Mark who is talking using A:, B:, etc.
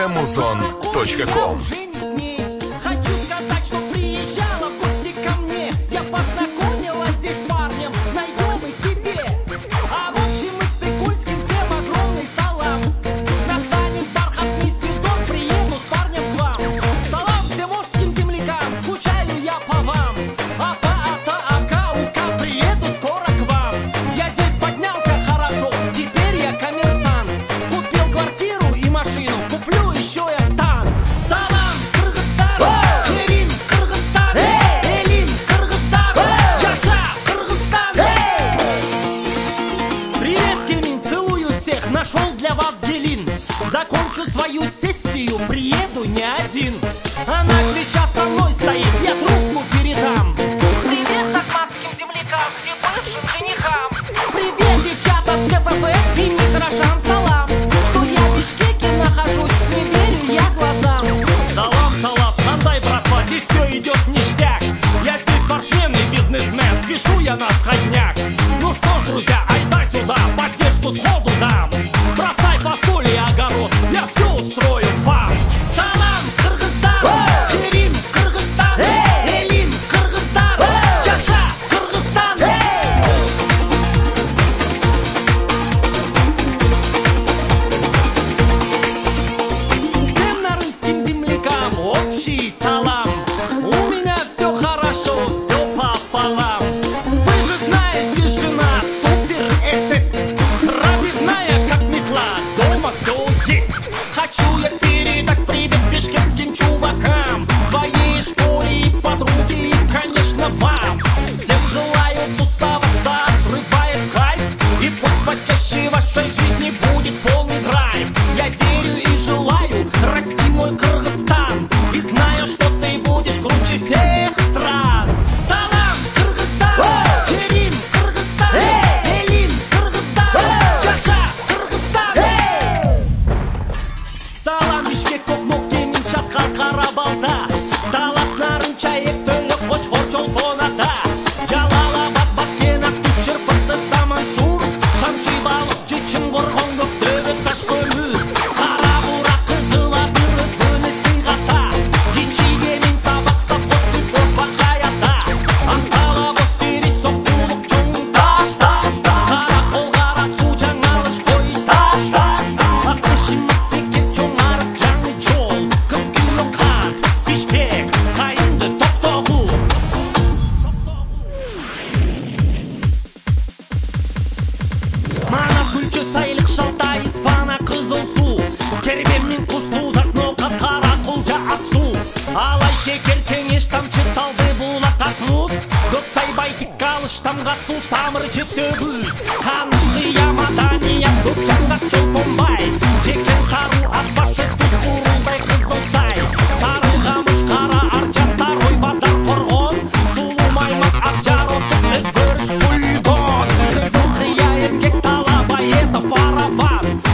A: muzon.com.
B: Хочу сказать, что приезжала в гости ко мне. Я познакомилась здесь с парнем, найдем и тебе. А в общем мы с Игольским всем огромный салам. Настанет бархатный сезон, приеду с парнем к вам. Салам всем ожским землякам, скучаю я по вам. Ака, приеду скоро к вам. Я здесь поднялся хорошо, теперь я коммерсант. Купил квартиру и машину, куплю еще я танк. Салам, Кыргызстан, Черин, Кыргызстан, Элим, Кыргызстан, Жаша, Кыргызстан. Привет, Кемин, целую всех, нашел для вас гелин. Закончу свою сессию, приеду не один. Она сейчас со мной стоит, я трубку передам. Привет токмацким землякам и бывшим женихам. Привет, девчата с КПФ и микрошам салам. Что я в Бишкеке нахожусь, не верю я глазам. Салам, Талас, кандай, братва, здесь все идет ништяк. Я здесь спортсменный бизнесмен, спешу я на сходняк. Ну что ж, друзья, айда сюда, поддержку сходу дам. Бросай фасоль и огород, я все устрою вам. Салам, Кыргызстан, Черин, Кыргызстан, Элим, Кыргызстан, Жаша, Кыргызстан. Всем нарынским землякам общий салам. У меня все хорошо, все пополам. Вы же знаете, жена супер СС, пробивная как метла, дома все есть. Хочу я передать привет бишкекским чувакам, своей школе и подруге, и, конечно, вам. Всем желаю тусоваться, отрываясь в кайф, и пусть почаще в вашей жизни будет полный драйв. Я верю и желаю расти мой Кыргызстан, и знаю, что ты будешь круче всех стран. Салам, Кыргызстан, Черин, Кыргызстан, Элим, Кыргызстан, Жаша, Кыргызстан. Салам, Бишкек, Токмок, Кемин, Чаткал, Карабалта, Талас, Нарын, Чаек, Төнөк, Кочкор, Чолпон ата, Жалалабад, Баткен, Актүз, Чырпыты, Самансур, Шамши, Балык, Чечим, Горгон, Көктөбө, Ташкөлү, Кара Бурак, Кызыл Абыр, Өзгөнү сыйгата, Кичи Кемин, Табак, Сапкосты, Бошбакай ата, Антала, Бостери, Соктулук, Чоң Таш, Каракол, Карасу, Жаңалыш, Койташ, Акышым, Мектеп, Чоң Арык, Жаңы жол, Кыз күйөө Кант, Бишкек, Кайынды, Токтогул. Манас, Күлчө, Сайлык, Шалтай, Исфана, Кызыл суу, Кербемин, Куштуу, Закноокат, Каракулжа, Аксу, Алай, Шекер, Кеңеш, Тамчы, Талды, Булак, Акмуз, Көксай, Байтик, Калыш, Тамгасу, Самыр, Жетөгүз, Каныш, Кыя, Мадания, Көкжаңгак, Чолпонбай, Жекен, Хару, Акбашы, Туз, Бурулдай, Кызылсай, Сары, Камыш, Кара Арча, Сарой, Базар, Коргон, Сулуу, Маймак, Акжар, Отук, Өзгөрүш, Кульгон, Кызыл, Кыя, Эмгек, Талабай, это Фараван,